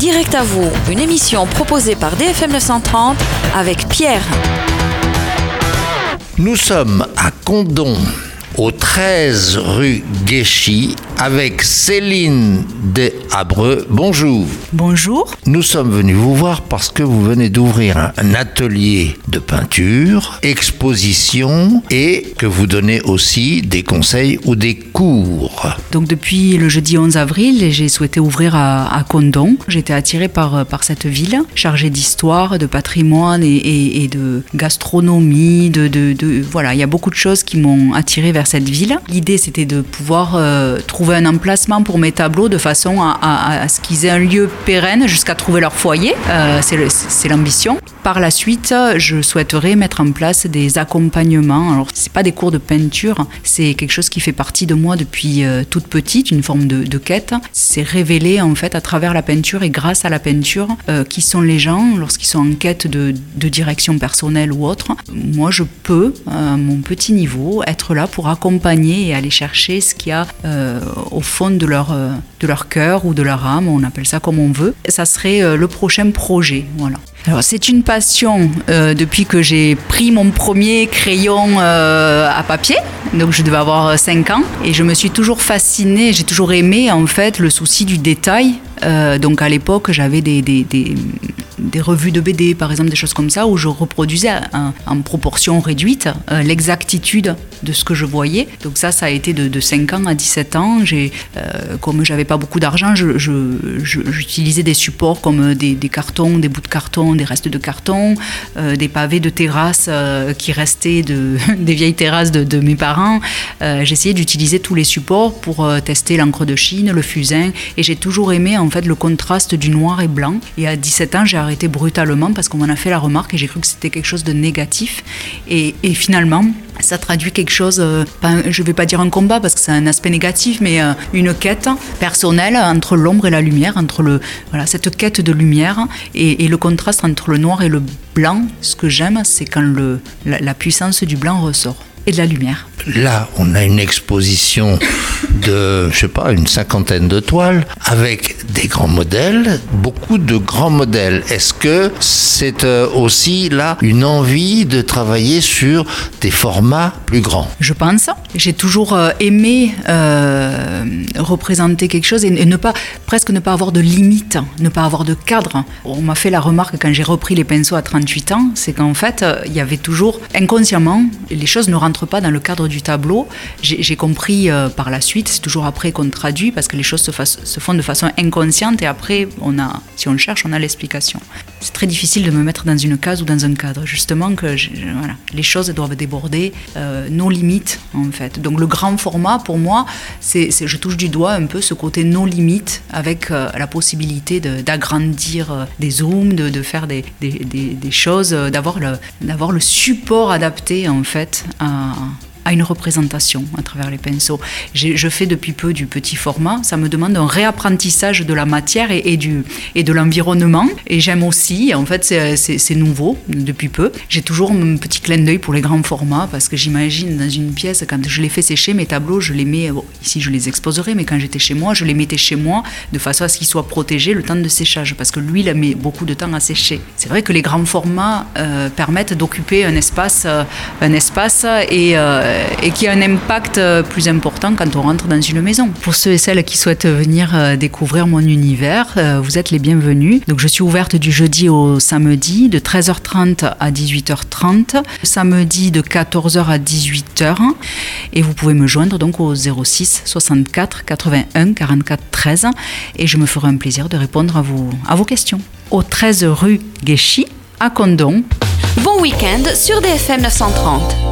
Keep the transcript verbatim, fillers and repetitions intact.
Direct à vous, une émission proposée par D F M neuf cent trente avec Pierre. Nous sommes à Condom, au treize rue Guéchy, avec Céline Deshabreux. Bonjour. Bonjour. Nous sommes venus vous voir parce que vous venez d'ouvrir un, un atelier de peinture, exposition, et que vous donnez aussi des conseils ou des cours. Donc depuis le jeudi onze avril, j'ai souhaité ouvrir à, à Condom. J'étais attirée par, par cette ville, chargée d'histoire, de patrimoine et, et, et de gastronomie. De, de, de, voilà, il y a beaucoup de choses qui m'ont attirée vers cette ville. L'idée, c'était de pouvoir euh, trouver un emplacement pour mes tableaux de façon à, à, à ce qu'ils aient un lieu pérenne jusqu'à trouver leur foyer. Euh, c'est, le, c'est l'ambition. Par la suite, je souhaiterais mettre en place des accompagnements. Alors, c'est pas des cours de peinture, c'est quelque chose qui fait partie de moi depuis euh, toute petite, une forme de, de quête. C'est révéler en fait à travers la peinture et grâce à la peinture euh, qui sont les gens lorsqu'ils sont en quête de, de direction personnelle ou autre. Moi, je peux, à mon petit niveau, être là pour accompagner et aller chercher ce qu'il y a euh, au fond de leur, euh, de leur cœur ou de leur âme, on appelle ça comme on veut. Ça serait euh, le prochain projet, voilà. Alors, c'est une passion euh, depuis que j'ai pris mon premier crayon euh, à papier, donc je devais avoir cinq ans, et je me suis toujours fascinée, j'ai toujours aimé en fait le souci du détail. Euh, donc à l'époque, j'avais des, des, des, des revues de B D, par exemple, des choses comme ça, où je reproduisais en, en proportion réduite euh, l'exactitude de ce que je voyais. Donc ça, ça a été de, de cinq ans à dix-sept ans. J'ai, euh, comme j'avais pas beaucoup d'argent, je, je, je, j'utilisais des supports comme des, des cartons, des bouts de carton, des restes de carton, euh, des pavés de terrasse euh, qui restaient de, des vieilles terrasses de, de mes parents. Euh, j'essayais d'utiliser tous les supports pour euh, tester l'encre de Chine, le fusain, et j'ai toujours aimé en fait le contraste du noir et blanc. Et à dix-sept ans, j'ai arrêté brutalement parce qu'on m'en a fait la remarque et j'ai cru que c'était quelque chose de négatif. Et, et finalement, ça traduit quelque chose, euh, pas, je ne vais pas dire un combat parce que c'est un aspect négatif, mais euh, une quête personnelle entre l'ombre et la lumière, entre le, voilà, cette quête de lumière et, et le contraste entre le noir et le blanc. Ce que j'aime, c'est quand le, la, la puissance du blanc ressort et de la lumière. Là, on a une exposition de, je sais pas, une cinquantaine de toiles avec des grands modèles, beaucoup de grands modèles. Est-ce que c'est aussi là une envie de travailler sur des formats plus grands ? Je pense. J'ai toujours aimé euh, représenter quelque chose et ne pas, presque ne pas avoir de limite, ne pas avoir de cadre. On m'a fait la remarque quand j'ai repris les pinceaux à trente-huit ans, c'est qu'en fait, il y avait toujours, inconsciemment, les choses ne rentrent pas dans le cadre du tableau. J'ai, j'ai compris euh, par la suite, c'est toujours après qu'on traduit parce que les choses se, fasse, se font de façon inconsciente et après, on a, si on cherche, on a l'explication. C'est très difficile de me mettre dans une case ou dans un cadre. Justement, que je, je, voilà, les choses doivent déborder euh, nos limites, en fait. Donc le grand format, pour moi, c'est, c'est, je touche du doigt un peu ce côté nos limites avec euh, la possibilité de, d'agrandir euh, des zooms, de, de faire des, des, des, des choses, euh, d'avoir le, d'avoir le support adapté, en fait, à... à une représentation à travers les pinceaux. J'ai, je fais depuis peu du petit format, ça me demande un réapprentissage de la matière et, et, du, et de l'environnement, et j'aime aussi, en fait c'est, c'est, c'est nouveau depuis peu, j'ai toujours un petit clin d'œil pour les grands formats, parce que j'imagine dans une pièce, quand je les fais sécher, mes tableaux, je les mets, bon, ici je les exposerai, mais quand j'étais chez moi, je les mettais chez moi, de façon à ce qu'ils soient protégés le temps de séchage, parce que l'huile met beaucoup de temps à sécher. C'est vrai que les grands formats euh, permettent d'occuper un espace, euh, un espace et euh, et qui a un impact plus important quand on rentre dans une maison. Pour ceux et celles qui souhaitent venir découvrir mon univers, vous êtes les bienvenus. Donc je suis ouverte du jeudi au samedi de treize heures trente à dix-huit heures trente, samedi de quatorze heures à dix-huit heures, et vous pouvez me joindre donc au zéro six soixante-quatre quatre-vingt-un quarante-quatre treize et je me ferai un plaisir de répondre à vos, à vos questions. Au treize rue Guéchy, à Condom. Bon week-end sur D F M neuf cent trente.